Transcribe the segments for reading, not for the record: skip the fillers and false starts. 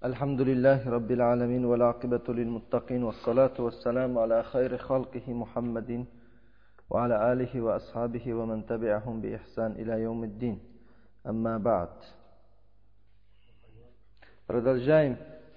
الحمد لله رب العالمين والعاقبة للمتقين والصلاة والسلام على خير خلقه محمد وعلى آله وأصحابه ومن تبعهم بإحسان إلى يوم الدين. أما بعد. Продолжаем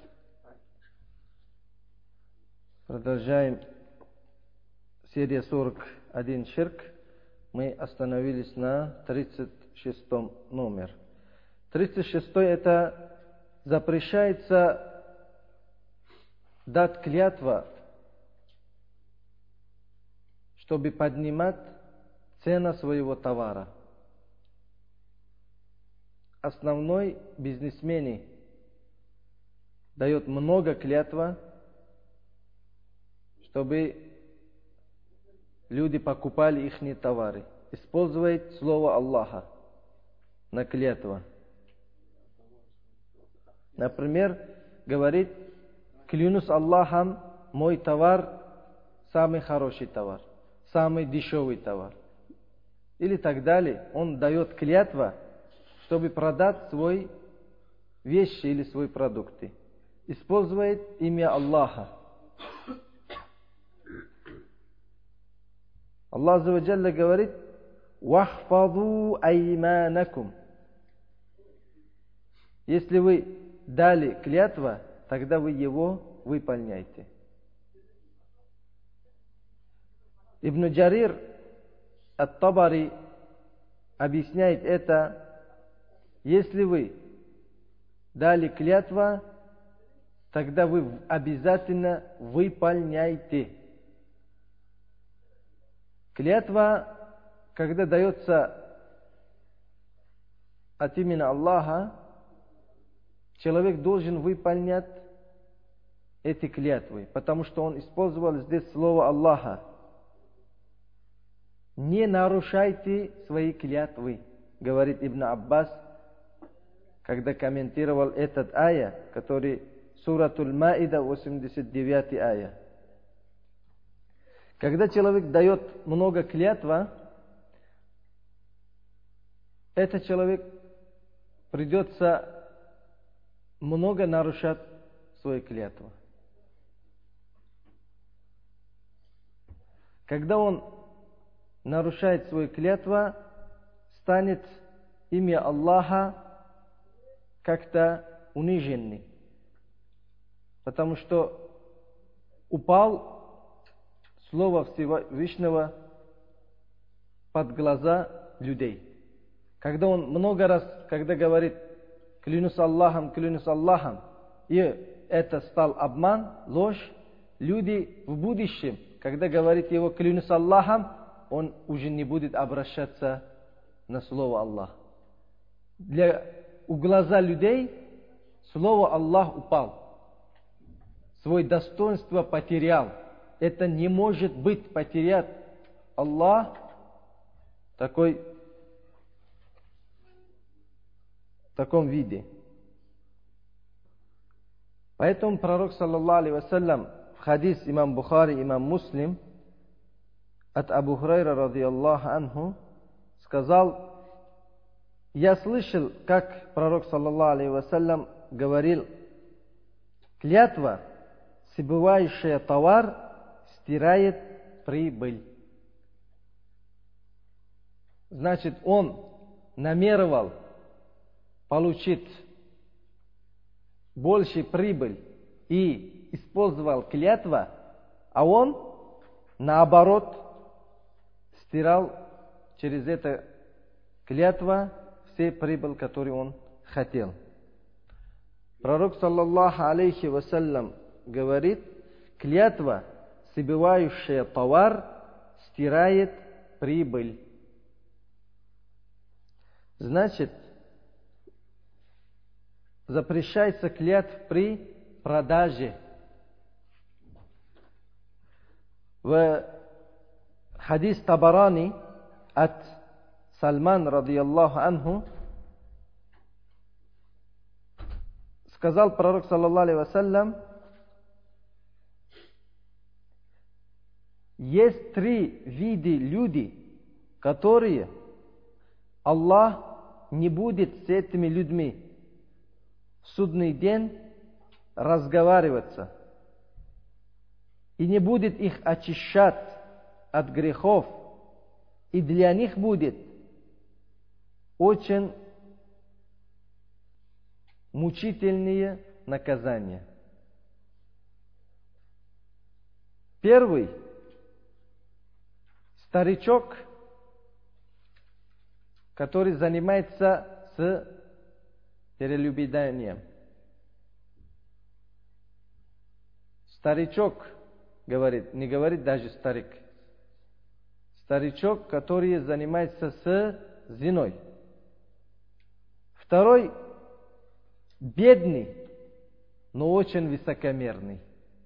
серия 41 ширк. Мы остановились на 36 номер. 36 это запрещается дать клятва, чтобы поднимать цену своего товара. Основной бизнесмен дает много клятва, чтобы люди покупали их товары. Использует слово Аллаха на клятва. Например, говорит: клянусь Аллахом, мой товар самый хороший товар, самый дешевый товар. Или так далее. Он дает клятва, чтобы продать свои вещи или свои продукты. Использует имя Аллаха. Аллах Азза ва Джалля говорит: «Вахфаду айманакум». Если вы дали клятва, тогда вы его выполняйте. Ибн Джарир ат-Табари объясняет это: если вы дали клятва, тогда вы обязательно выполняйте. Клятва, когда дается от имени Аллаха, человек должен выполнять эти клятвы, потому что он использовал здесь слово Аллаха. Не нарушайте свои клятвы, говорит Ибн Аббас, когда комментировал этот ая, который Суратуль Маида, 89 ая. Когда человек дает много клятва, этот человек придется много нарушать свои клятвы. Когда он нарушает свои клятвы, станет имя Аллаха как-то униженным, потому что упал слово Всевышнего под глаза людей. Когда он много раз, когда говорит: клянусь Аллахом, и это стал обман, ложь, люди в будущем, когда говорит его клянусь Аллахом, он уже не будет обращаться на слово Аллах. У глаза людей слово Аллах упал, свое достоинство потерял. Это не может быть потерять Аллах в таком виде. Поэтому пророк, саллаллаху алейхи вассалям, в хадис имам Бухари, имам Муслим, от Абу Хурайра, радийаллаху анху, сказал: я слышал, как пророк, саллаллаху алейхи вассалям, говорил: клятва, сбывающая товар, стирает прибыль. Значит, он намеревал получить больше прибыль и использовал клятва, а он, наоборот, стирал через это клятва все прибыль, которую он хотел. Пророк, саллаллаху алейхи вассалям, говорит: клятва, сбывающая товар, стирает прибыль. Значит, запрещается клятв при продаже. В хадис Табарани от Сальман, радийаллаху анху, сказал пророк, саллаллаху алейхи вассалям: есть три вида людей, которые Аллах не будет с этими людьми в судный день разговариваться и не будет их очищать от грехов, и для них будет очень мучительные наказания. Первый старичок, который занимается с прелюбодеянием. Старичок говорит, не говорит даже старик. Старичок, который занимается с зиной. Второй бедный, но очень высокомерный.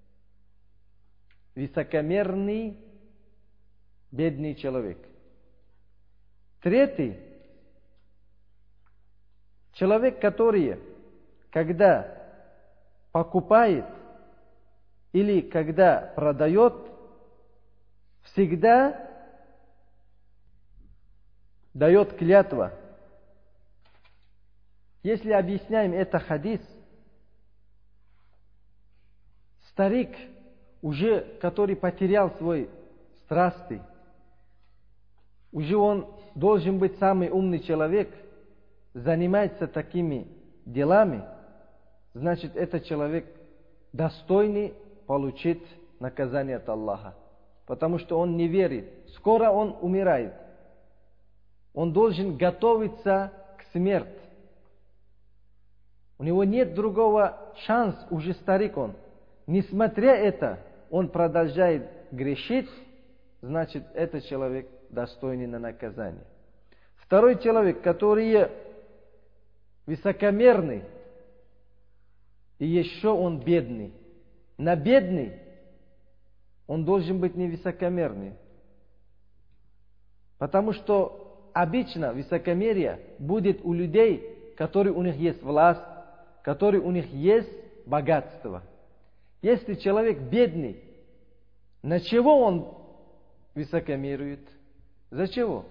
Высокомерный, бедный человек. Третий человек, который, когда покупает или когда продает, всегда дает клятва. Если объясняем это хадис, старик, уже который потерял свой страсти, уже он должен быть самый умный человек, занимается такими делами, значит, этот человек достойный получить наказание от Аллаха. Потому что он не верит. Скоро он умирает. Он должен готовиться к смерти. У него нет другого шанса, уже старик он. Несмотря это, он продолжает грешить, значит, этот человек достойный на наказание. Второй человек, который высокомерный, и еще он бедный. На бедный он должен быть не высокомерный. Потому что обычно высокомерие будет у людей, которые у них есть власть, которые у них есть богатство. Если человек бедный, на чего он высокомерует? За чего?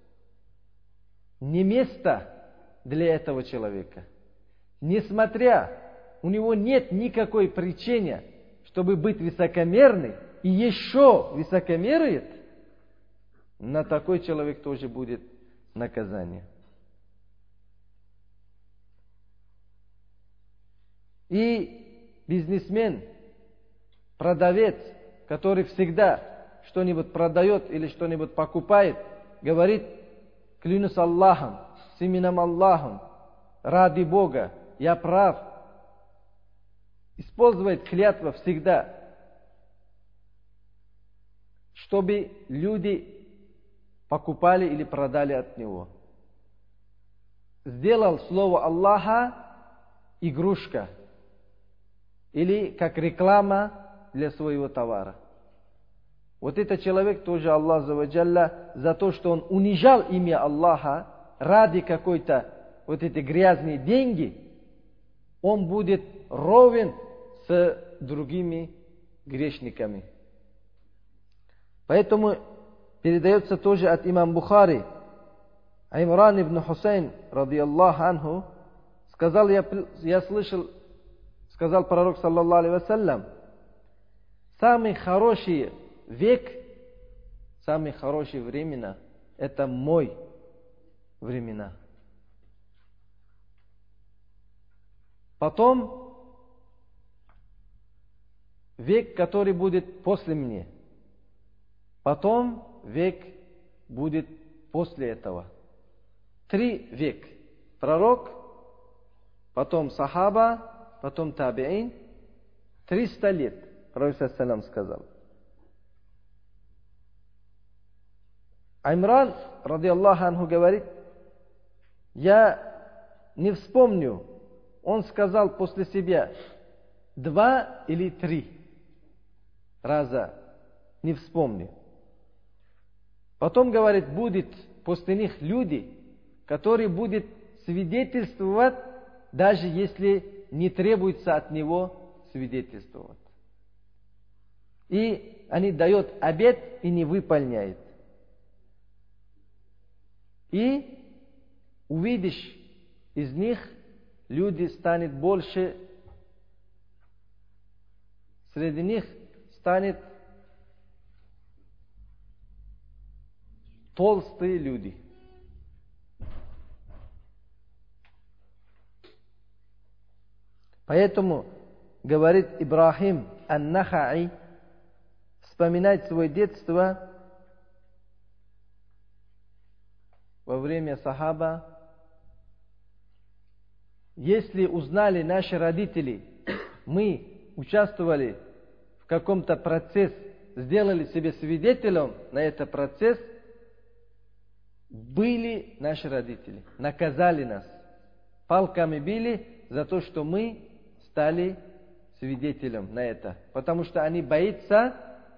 Не место для этого человека. Несмотря, у него нет никакой причины, чтобы быть высокомерным, и еще высокомерует, на такой человек тоже будет наказание. И бизнесмен, продавец, который всегда что-нибудь продает или что-нибудь покупает, говорит: клянусь Аллахом, с именем Аллахом, ради Бога, я прав. Использует клятву всегда, чтобы люди покупали или продали от него. Сделал слово Аллаха игрушка или как реклама для своего товара. Вот этот человек тоже Аллах за то, что он унижал имя Аллаха ради какой-то вот эти грязные деньги, он будет ровен с другими грешниками. Поэтому передается тоже от имам Бухари, Имран ибн Хусейн, радиаллаху анху, сказал, я слышал, сказал пророк, саллаллаху алейхи вассалям, самый хороший век, самые хорошие времена, это мой времена. Потом век, который будет после меня. Потом век будет после этого. 3 века. Пророк, потом сахаба, потом табиин. 300 лет, пророк саллаллаху сказал. Имран, радиаллаху анху, говорит, я не вспомню, он сказал после себя 2 или 3 раза, не вспомню. Потом, говорит, будет после них люди, которые будут свидетельствовать, даже если не требуется от него свидетельствовать. И они дают обет и не выполняют. И увидишь, из них люди станет больше среди них станет толстые люди. Поэтому, говорит Ибрахим ан-Нахаи, вспоминать свое детство во время сахаба. Если узнали наши родители, мы участвовали в каком-то процессе, сделали себя свидетелем на этот процесс, были наши родители, наказали нас, палками били за то, что мы стали свидетелем на это. Потому что они боятся,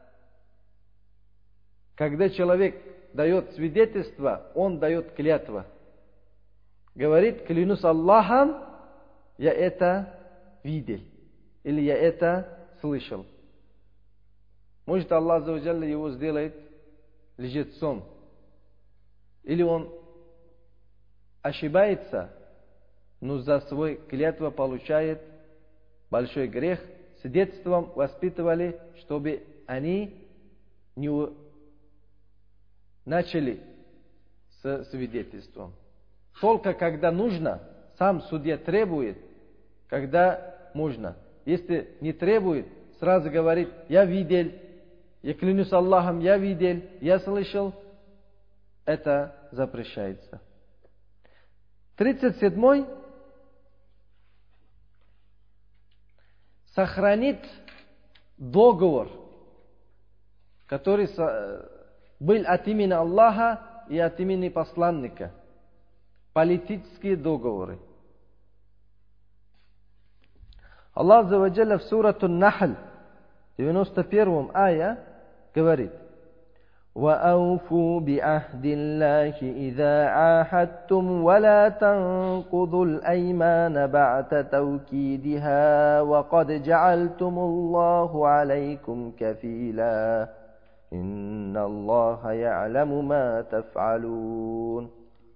когда человек дает свидетельство, он дает клятву. Говорит: клянусь Аллахом, я это видел, или я это слышал. Может, Аллах Азза ва Джалля его сделает лжецом. Или он ошибается, но за свой клятву получает большой грех. С детством воспитывали, чтобы они не начали с свидетельством. Только когда нужно, сам судья требует, когда можно. Если не требует, сразу говорит: я видел, я клянусь Аллахом, я видел, я слышал. Это запрещается. 37. Сохранит договор, который был от имени Аллаха и от имени посланника. Политические договоры. Аллах Азза ва Джалля в сурату Нахль, 91 ая, говорит: وَأَوْفُوا بِعَهْدِ اللَّهِ إِذَا عَاهَدتُّمْ وَلَا تَنقُضُوا الْأَيْمَانَ بَعْدَ تَوْكِيدِهَا وَقَدْ جَعَلْتُمُ اللَّهَ عَلَيْكُمْ كَفِيلًا إِنَّ اللَّهَ يَعْلَمُ مَا تَفْعَلُونَ.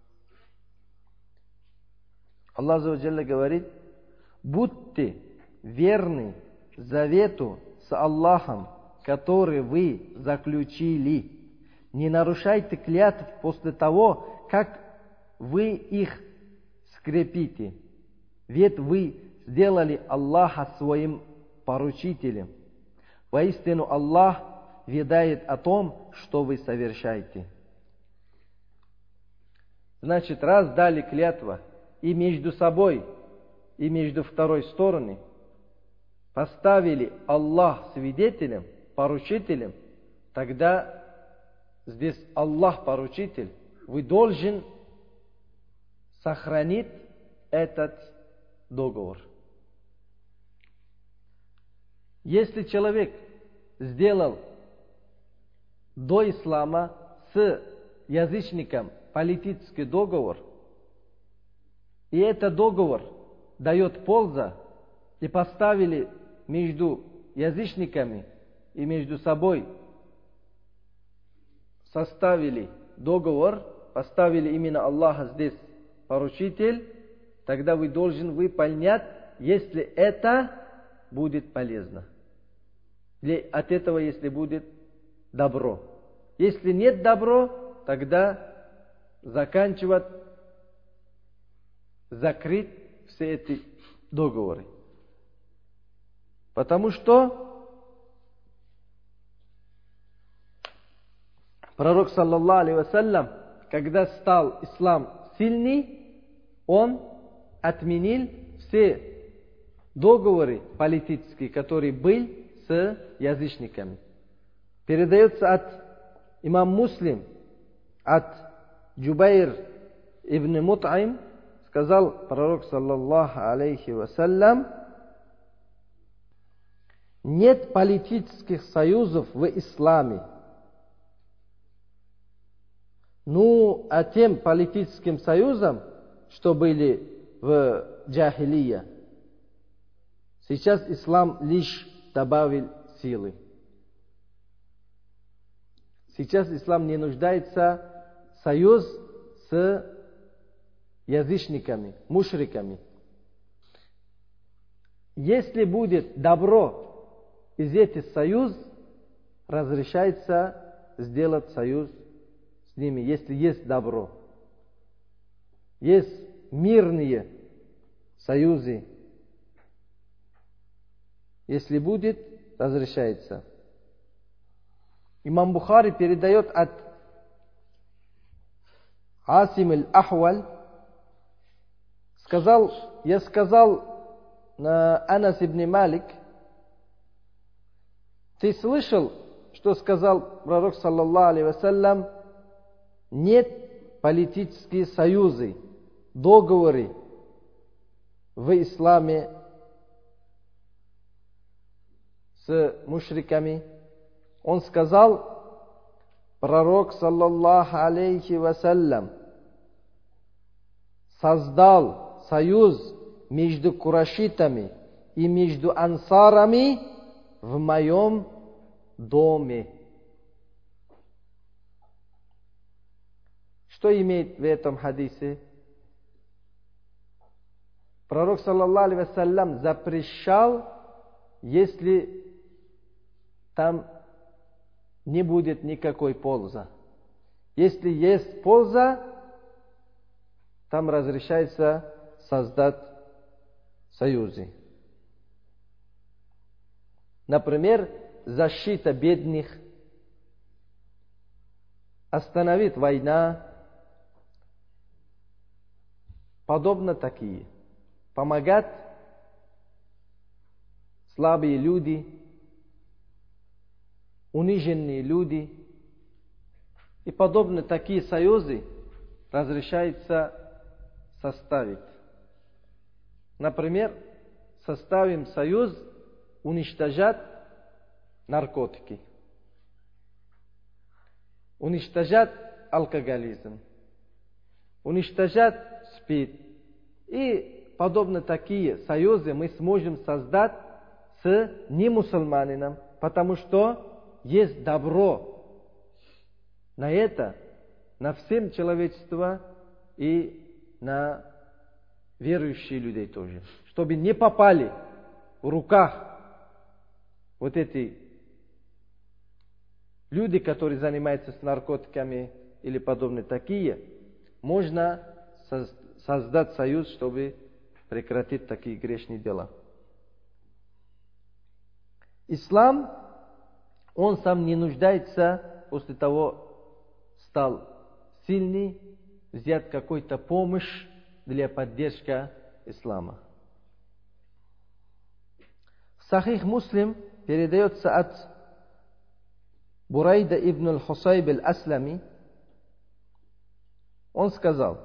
Аллах Азза ва Джалля говорит: будьте верны завету с Аллахом, который вы заключили. Не нарушайте клятв после того, как вы их скрепите. Ведь вы сделали Аллаха своим поручителем. Воистину Аллах ведает о том, что вы совершаете. Значит, раз дали клятву и между собой, и между второй стороной, поставили Аллах свидетелем, поручителем, тогда здесь Аллах поручитель, вы должен сохранить этот договор. Если человек сделал до ислама с язычником политический договор, и этот договор дает пользу, и поставили между язычниками и между собой, составили договор, поставили именно Аллаха здесь поручитель, тогда вы должны выполнять, если это будет полезно. Или от этого, если будет добро. Если нет добро, тогда заканчивать, закрыть все эти договоры. Потому что пророк, саллаллаху алейхи вассалям, когда стал ислам сильный, он отменил все договоры политические, которые были с язычниками. Передается от имам Муслим, от Джубайр ибн Мут'им, сказал пророк, саллаллаху алейхи вассалям: нет политических союзов в исламе. Ну, а тем политическим союзам, что были в джахилия, сейчас ислам лишь добавил силы. Сейчас ислам не нуждается в союз с язычниками, мушриками. Если будет добро из этих союз разрешается сделать союз с ними, если есть добро. Есть мирные союзы. Если будет, разрешается. Имам Бухари передает от Асим аль-Ахваль, я сказал Анас ибн Малик: ты слышал, что сказал пророк саллаллаху алейхи вассалям: нет политические союзы, договоры в исламе с мушриками. Он сказал, пророк саллаллаху алейхи вассалям создал союз между курайшитами и между ансарами в моем доме. Что имеет в этом хадисе? Пророк саллаллаху алейхи вассалям запрещал, если там не будет никакой пользы. Если есть польза, там разрешается создать союзы. Например, защита бедных, остановить война, подобно такие. Помогать слабые люди, униженные люди и подобно такие союзы разрешается составить. Например, составим союз уничтожать наркотики, уничтожать алкоголизм, уничтожать СПИД. И подобно такие союзы мы сможем создать с немусульманином, потому что есть добро на это, на всем человечество и на верующие людей тоже, чтобы не попали в руках вот эти люди, которые занимаются с наркотиками или подобные такие. Можно создать союз, чтобы прекратить такие грешные дела. Ислам, он сам не нуждается, после того стал сильный, взять какую-то помощь для поддержки ислама. Сахих Муслим передается от Бурайда ибн аль-Хусайб аль-Аслами. Он сказал: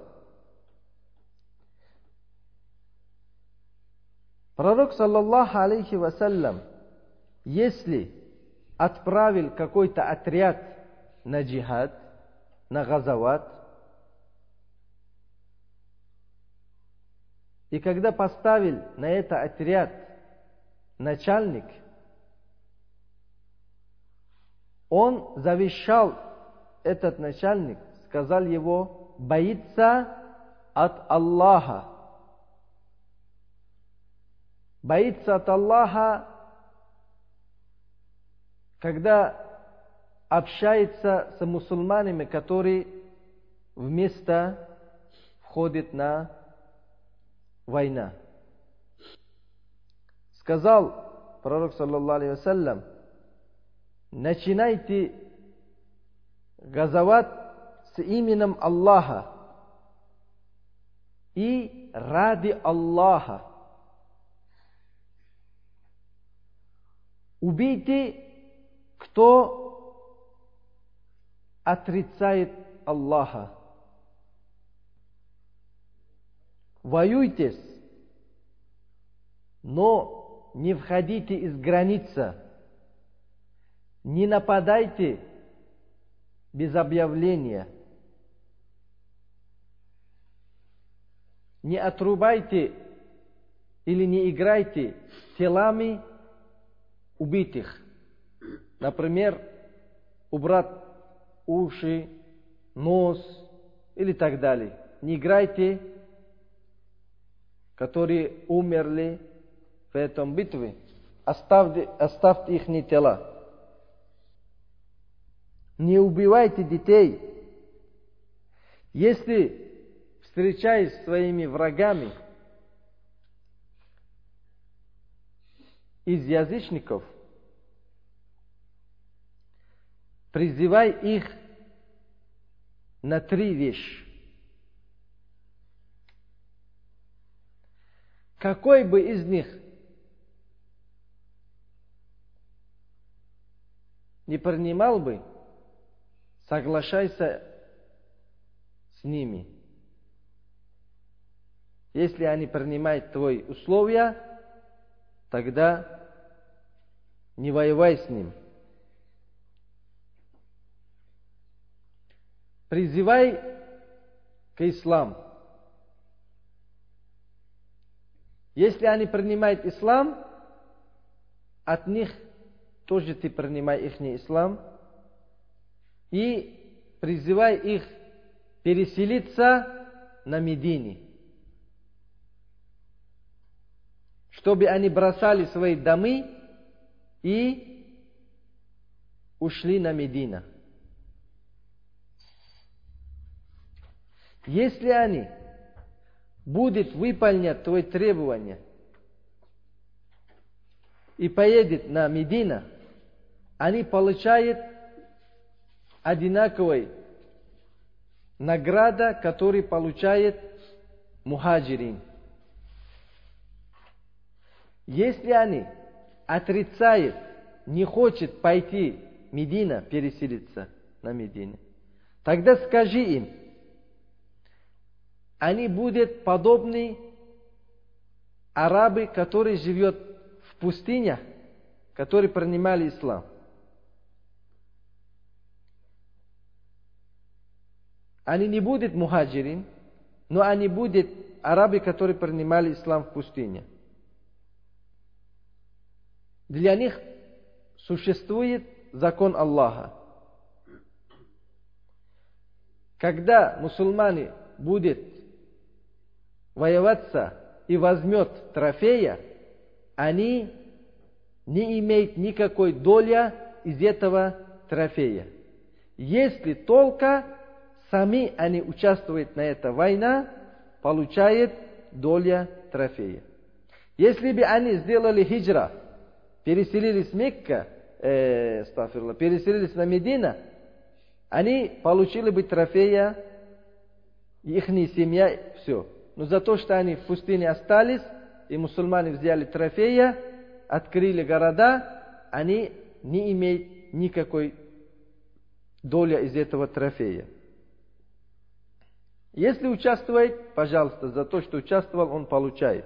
пророк саллаллаху алейхи вассалям, если отправил какой-то отряд на джихад, на газават, и когда поставил на это отряд начальник, он завещал, этот начальник сказал его боится от Аллаха. Боится от Аллаха, когда общается с мусульманами, которые вместе входят на войну. Сказал пророк саллаллаху алейхи вассалям: начинайте газават с именем Аллаха и ради Аллаха. Убейте, кто отрицает Аллаха. Воюйтесь, но не входите из границы. Не нападайте без объявления. Не отрубайте или не играйте телами убитых. Например, убрать уши, нос или так далее. Не играйте, которые умерли в этом битве. оставьте их тела. Не убивайте детей. Если, встречаясь с своими врагами из язычников, призывай их на 3 вещи. Какой бы из них не принимал бы, соглашайся с ними. Если они принимают твои условия, тогда не воевай с ним. Призывай к исламу. Если они принимают ислам, от них тоже ты принимай их ислам. И призывай их переселиться на Медине, чтобы они бросали свои дома и ушли на Медину. Если они будут выполнять твои требования и поедут на Медину, они получают одинаковой награда, которую получает мухаджирин. Если они отрицают, не хотят пойти в Медину, переселиться на Медину, тогда скажи им, они будут подобны арабы, которые живут в пустынях, которые принимали ислам. Они не будут мухаджирин, но они будут арабы, которые принимали ислам в пустыне. Для них существует закон Аллаха. Когда мусульмане будут воеваться и возьмет трофея, они не имеют никакой доли из этого трофея. Если только сами они участвуют на этой войне, получают долю трофея. Если бы они сделали хиджра, переселились в Мекку, переселились на Медину, они получили бы трофея, их семья, все. Но за то, что они в пустыне остались, и мусульмане взяли трофея, открыли города, они не имеют никакой доли из этого трофея. Если участвует, пожалуйста, за то, что участвовал, он получает.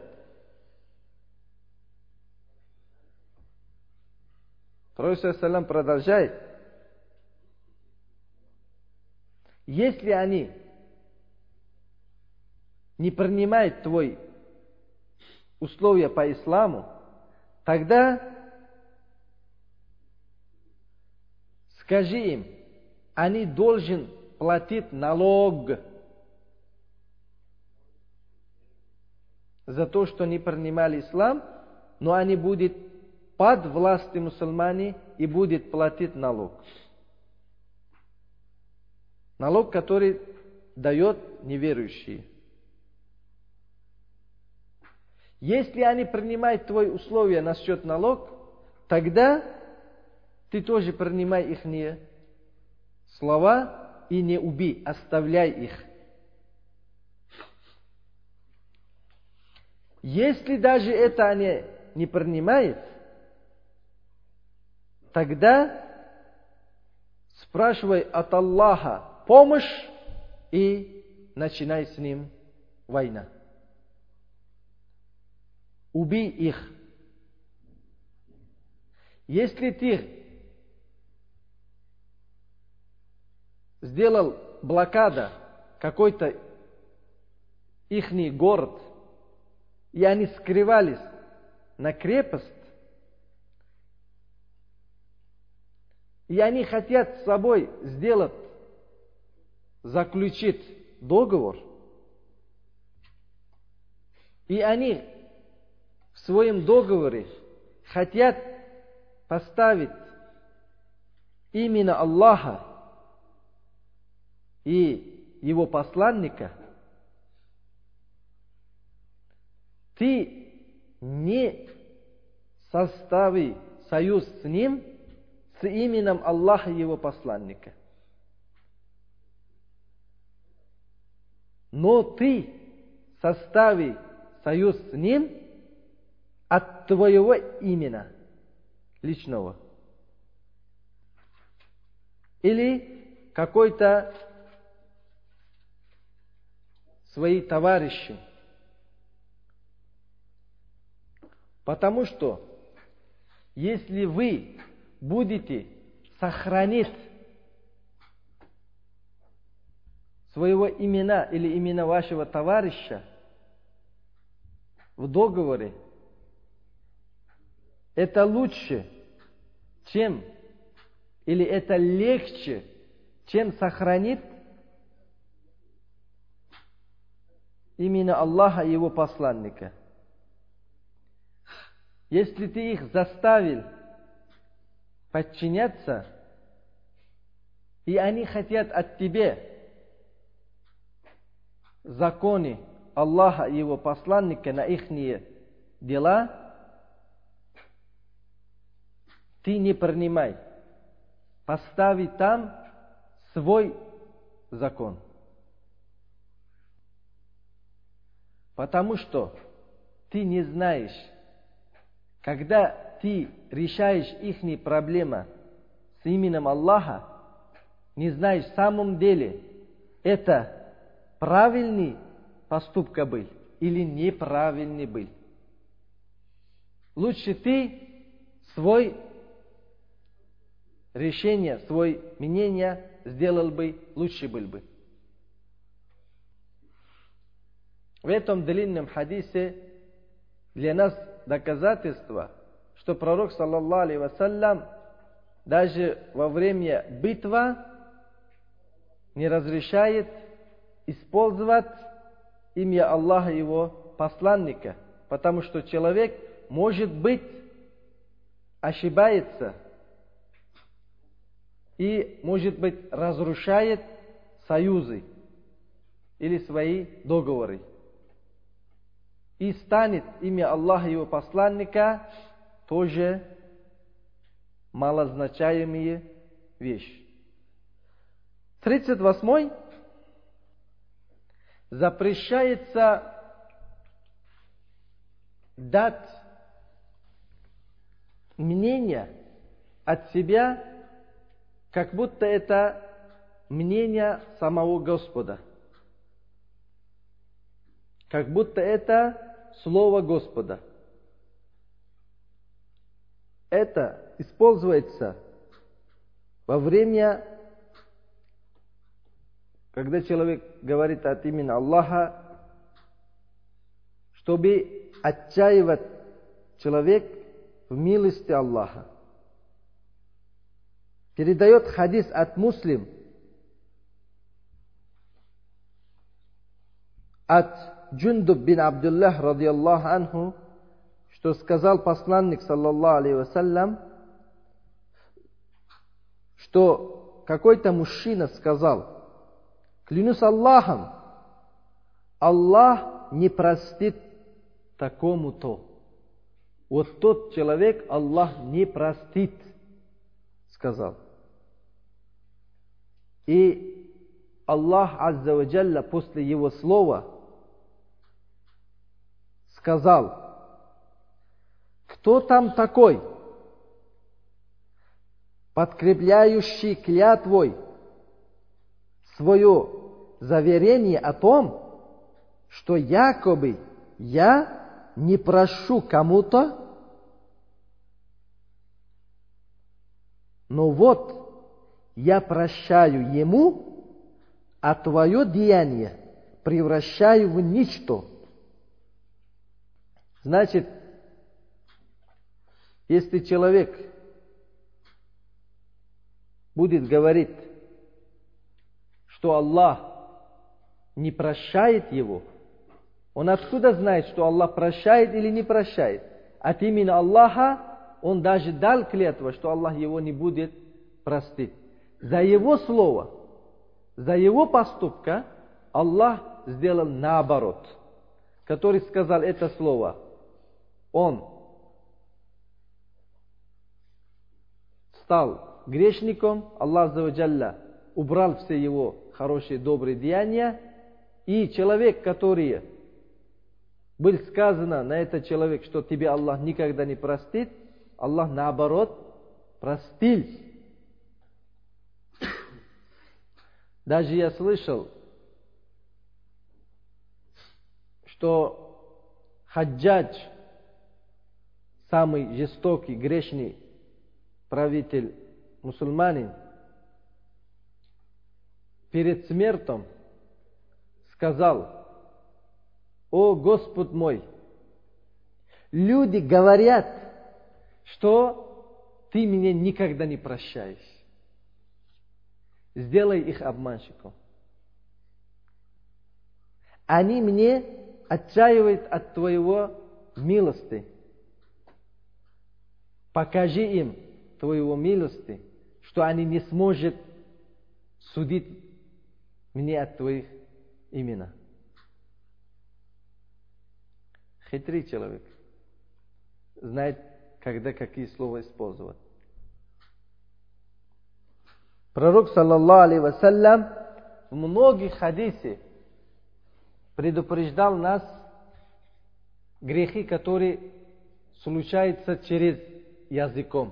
Пророк ﷺ продолжает. Если они не принимают твои условия по исламу, тогда скажи им, они должны платить налог за то, что не принимали ислам, но они будут под властью мусульмане и будут платить налог. Налог, который дает неверующие. Если они принимают твои условия насчет налог, тогда ты тоже принимай их слова и не убей, оставляй их. Если даже это они не принимают, тогда спрашивай от Аллаха помощь и начинай с ним войну. Убей их. Если ты сделал блокаду какой-то ихний город, и они скрывались на крепость, и они хотят с собой заключить договор, и они в своем договоре хотят поставить именно Аллаха и Его посланника, ты не состави союз с ним с именем Аллаха и Его посланника. Но ты состави союз с ним от твоего имени личного. Или какой-то свои товарищи. Потому что если вы будете сохранить своего имена или имена вашего товарища в договоре, это лучше, чем, или это легче, чем сохранить именно Аллаха и Его посланника. Если ты их заставил подчиняться, и они хотят от тебя законы Аллаха и Его посланника на их дела, ты не принимай. Постави там свой закон. Потому что ты не знаешь, когда ты решаешь их проблемы с именем Аллаха, не знаешь в самом деле, это правильный поступка был или неправильный был. Лучше ты свой решение, свое мнение сделал бы, лучше был бы. В этом длинном хадисе для нас доказательство, что пророк, саллаллаху алейхи вассалям, даже во время битвы не разрешает использовать имя Аллаха и Его посланника, потому что человек, может быть, ошибается и, может быть, разрушает союзы или свои договоры. И станет имя Аллаха и Его посланника тоже малозначаемая вещь. 38. Запрещается дать мнение от себя, как будто это мнение самого Господа. Как будто это слово Господа. Это используется во время, когда человек говорит от имени Аллаха, чтобы отчаивать человек в милости Аллаха. Передает хадис от Муслим, от Джундуб бин Абдуллах радиаллаху анху, что сказал посланник саллаллаху алейхи вассалям, что какой-то мужчина сказал: клянусь Аллахом, Аллах не простит такому-то. Вот тот человек Аллах не простит, сказал. И Аллах азза ва джалля после его слова сказал: кто там такой, подкрепляющий клятвой свое заверение о том, что якобы я не прошу кому-то, но вот я прощаю ему, а твое деяние превращаю в ничто. Значит, если человек будет говорить, что Аллах не прощает его, он откуда знает, что Аллах прощает или не прощает? От имени Аллаха он даже дал клятву, что Аллах его не будет простить. За его слово, за его поступка Аллах сделал наоборот. Который сказал это слово, он стал грешником, Аллах Азза ва Джалля убрал все его хорошие, добрые деяния, и человек, который был сказано на этот человек, что тебе Аллах никогда не простит, Аллах наоборот простил. Даже я слышал, что Хаджадж, самый жестокий, грешный правитель мусульманин, перед смертью сказал: «О Господь мой, люди говорят, что ты меня никогда не прощаешь. Сделай их обманщиком. Они мне отчаивают от твоего милости. Покажи им твоего милости, что они не смогут судить мне от твоих имена». Хитрый человек. Знает, когда какие слова использовать. Пророк, саллаллаху алейхи вассалям, в многих хадисах предупреждал нас грехи, которые случаются через языком.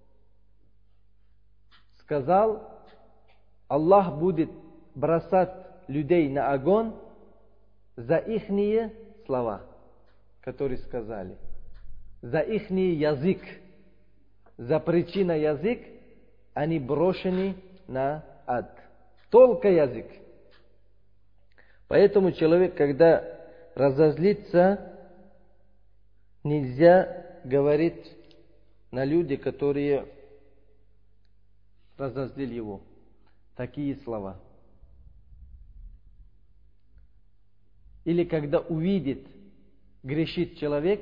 Сказал, Аллах будет бросать людей на огонь за ихние слова, которые сказали, за ихний язык, за причину язык, они брошены на ад. Только язык. Поэтому человек, когда разозлится, нельзя говорить на людей, которые разозлили его. Такие слова. Или когда увидит, грешит человек,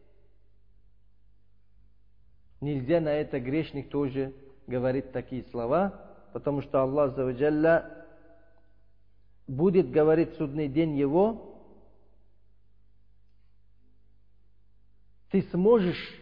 нельзя на это грешник тоже говорить такие слова, потому что Аллах Азза ва Джалля будет говорить в судный день его: ты сможешь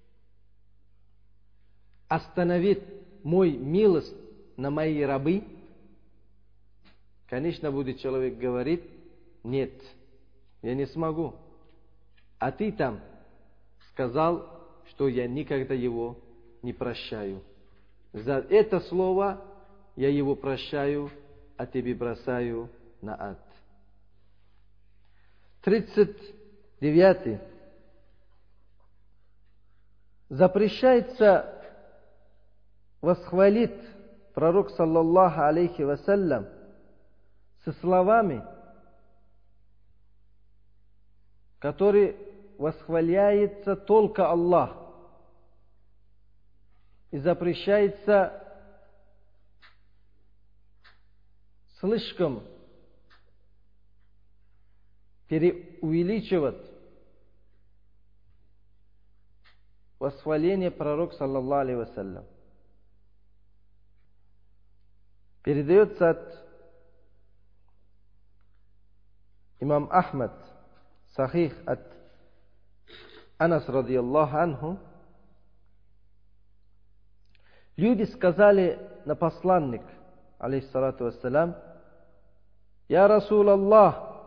остановить мой милость на мои рабы? Конечно, будет человек говорить: нет, я не смогу. А ты там сказал, что я никогда его не прощаю. За это слово я его прощаю, а тебе бросаю на ад. 39. Запрещается восхвалить пророк, саллаллаху алейхи вассалям, со словами, которые восхваляется только Аллах. И запрещается слишком переувеличивать восхваление пророка, саллаллаху алейхи вассалям. Передается от имам Ахмад, сахих от Анас радиаллаху анху. Люди сказали на посланник, алейхиссалату вассалям: «Я Расул Аллах,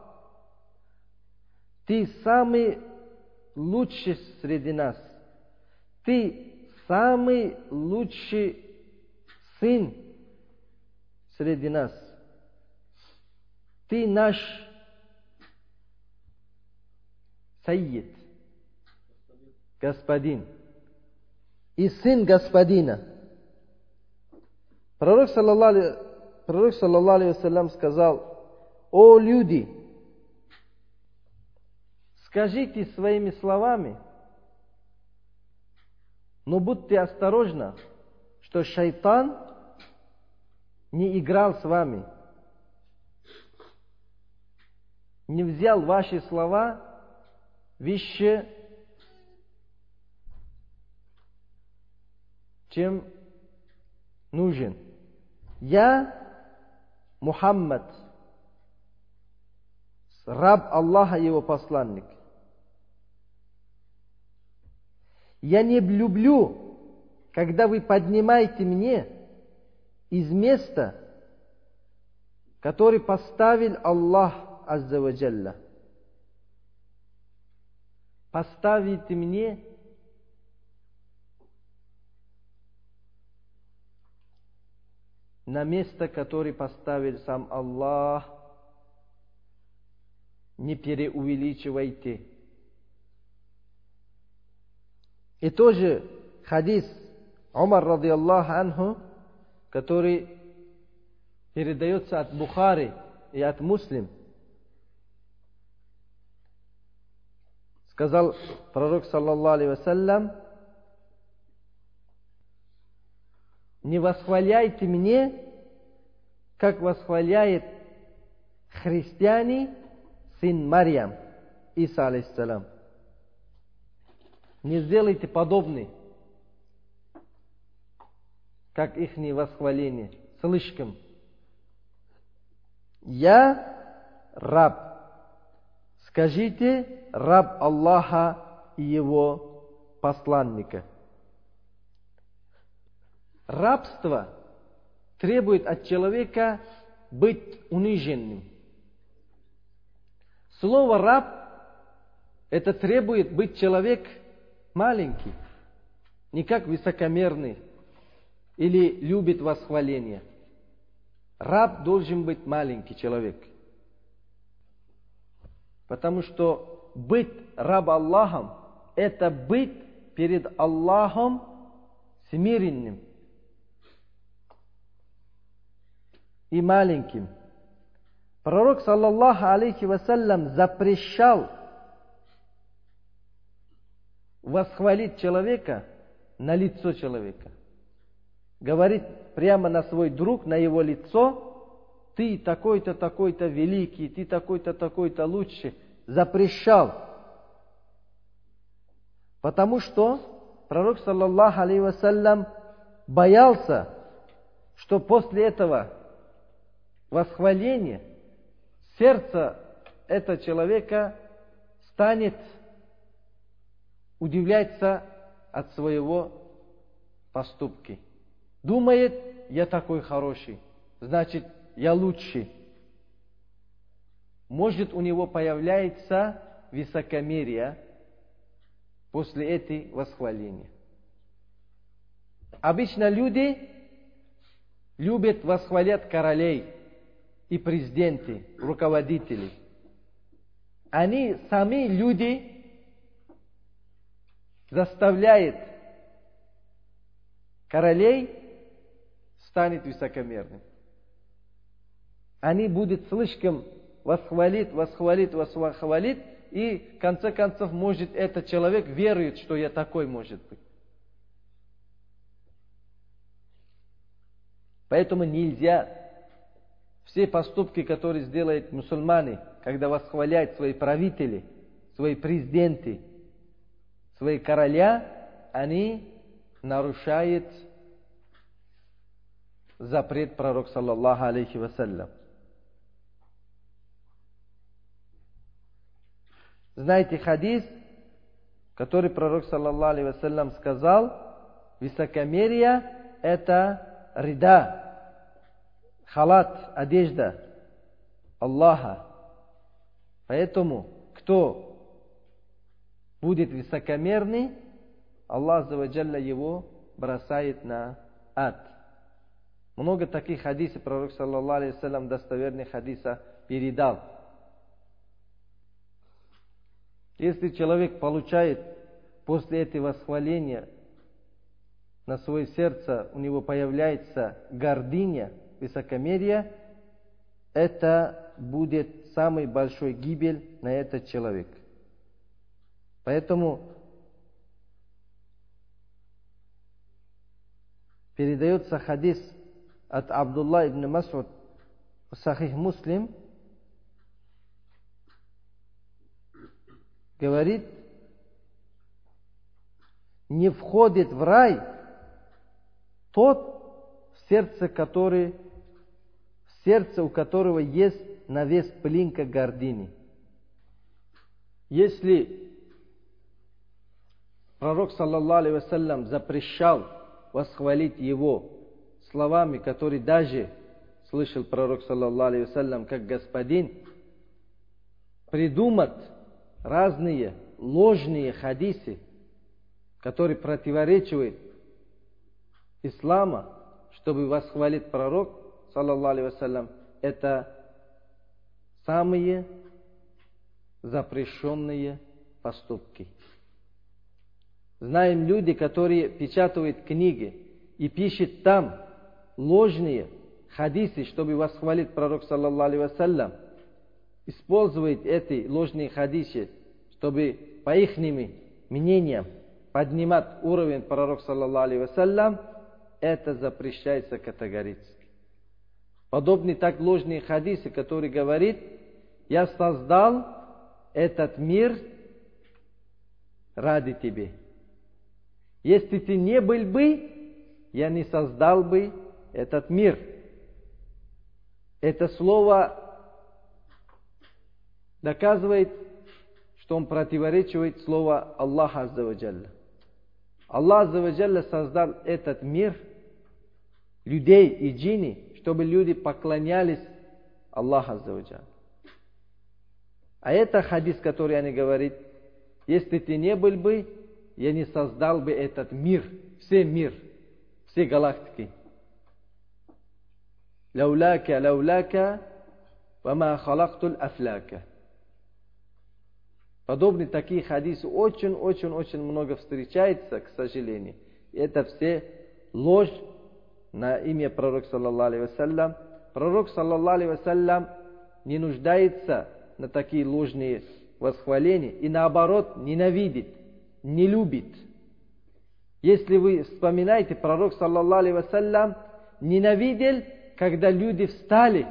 ты самый лучший среди нас, ты самый лучший сын среди нас, ты наш сайид, господин и сын господина». Пророк, саллаллаху алейхи вассалям, сказал: «О люди, скажите своими словами, но будьте осторожны, что шайтан не играл с вами, не взял ваши слова выше чем нужен. Я Мухаммад, раб Аллаха и его посланник. Я не люблю, когда вы поднимаете мне из места, который поставил Аллах Азза ва Джалля. Поставите мне на место, которое поставил сам Аллах. Не преувеличивайте. И тоже хадис Умар ради Аллаху анху, который передается от Бухари и от Муслим. Сказал пророк, саллаллаху алейхи вассалям: не восхваляйте мне, как восхваляет христиане сын Марьям, Иса алейхиссалям. Не сделайте подобный, как их восхваление. Слишком. Я раб. Скажите, раб Аллаха и его посланника. Рабство требует от человека быть униженным. Слово раб это требует быть человек маленький, не как высокомерный или любит восхваление. Раб должен быть маленький человек. Потому что быть раб Аллахом это быть перед Аллахом смиренным и маленьким. Пророк, саллаллаху алейхи вассалям, запрещал восхвалить человека на лицо человека. Говорит прямо на свой друг, на его лицо: ты такой-то, такой-то великий, ты такой-то, такой-то лучший. Запрещал. Потому что пророк, саллаллаху алейхи вассалям, боялся, что после этого восхваления сердце этого человека станет удивляться от своего поступки. Думает: я такой хороший, значит, я лучший. Может, у него появляется высокомерие после этой восхваления. Обычно люди любят восхвалять королей и президенты, руководителей. Они, сами люди, заставляют королей станет высокомерным. Они будут слишком восхвалить, и в конце концов, может, этот человек верует, что я такой, может быть. Поэтому нельзя все поступки, которые сделают мусульмане, когда восхваляют свои правители, свои президенты, свои короля, они нарушают запрет пророка, саллаллаху алейхи вассалям. Знаете хадис, который пророк, саллаллаху алейхи вассалям, сказал: высокомерие это рида, халат, одежда Аллаха. Поэтому, кто будет высокомерный, Аллах азза ва джалля его бросает на ад. Много таких хадисов пророк, саллаллаху алейхи вассалям, достоверных хадисов передал. Если человек получает после этого восхваления на свое сердце, у него появляется гордыня, высокомерие, это будет самый большой гибель на этот человек. Поэтому передается хадис от Абдулла ибн Мас'уд в Сахих Муслим, говорит: не входит в рай тот, сердце у которого есть навес пылинка гордыни. Если пророк, саллаллаху алейхи вассалям, запрещал восхвалить его словами, которые даже слышал пророк, саллаллаху алейхи вассалям, как господин, придумать разные ложные хадисы, которые противоречивают ислама, чтобы восхвалить пророк, саллаллаху алейхи вассалям, это самые запрещенные поступки. Знаем люди, которые печатают книги и пишут там ложные хадисы, чтобы восхвалить пророк, саллаллаху алейхи вассалям, используют эти ложные хадисы, чтобы по их мнениям поднимать уровень пророка, саллаллаху алейхи вассалям, это запрещается категорически. Подобны так ложные хадисы, которые говорят: я создал этот мир ради тебя. Если ты не был бы, я не создал бы этот мир. Это слово доказывает, что он противоречивает слову Аллаха Азза ва Джалля. Аллах Азза ва Джалля создал этот мир, людей и джинни, чтобы люди поклонялись Аллаху Азза ва Джалля. А это хадис, который они говорят: если ты не был бы, я не создал бы этот мир, все галактики. Лауляка, вама халактуль афляка. Подобные такие хадисы очень много встречается, к сожалению. И это все ложь на имя пророка, саллаллаху алейхи вассалям. Пророк, саллаллаху алейхи вассалям, не нуждается на такие ложные восхваления и наоборот ненавидит, не любит. Если вы вспоминаете, пророк, саллаллаху алейхи вассалям, ненавидел, когда люди встали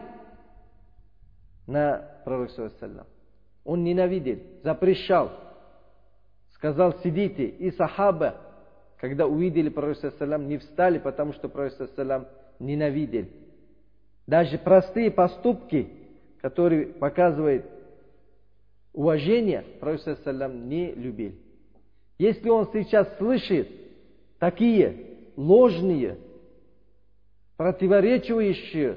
на пророка, саллаллаху алейхи вассалям. Он ненавидел, запрещал. Сказал: сидите. И сахаба, когда увидели пророка, саллаллаху алейхи вассалям, не встали, потому что пророк, саллаллаху алейхи вассалям, ненавидел. Даже простые поступки, которые показывают уважение, пророк, саллаллаху алейхи вассалям, не любил. Если он сейчас слышит такие ложные, противоречивающие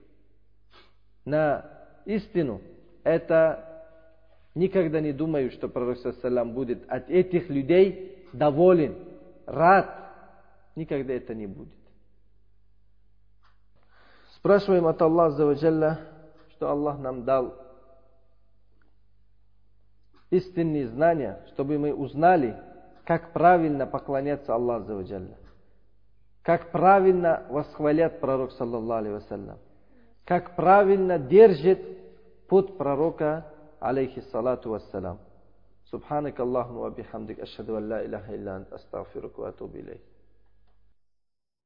на истину, это никогда не думаю, что пророк, саллаллаху алейхи вассалям, будет от этих людей доволен, рад. Никогда это не будет. Спрашиваем от Аллаха Азза ва Джалля, что Аллах нам дал истинные знания, чтобы мы узнали, как правильно поклоняться Аллаху Азза ва Джалля, как правильно восхвалять пророк, саллаллаху алейхи вассалям, как правильно держит путь пророка, алейхи салату вассалам. Субханак Аллахумма ва бихамдик, ашхаду ан ла илаха илля анта, астагфирука ва атубу илейк.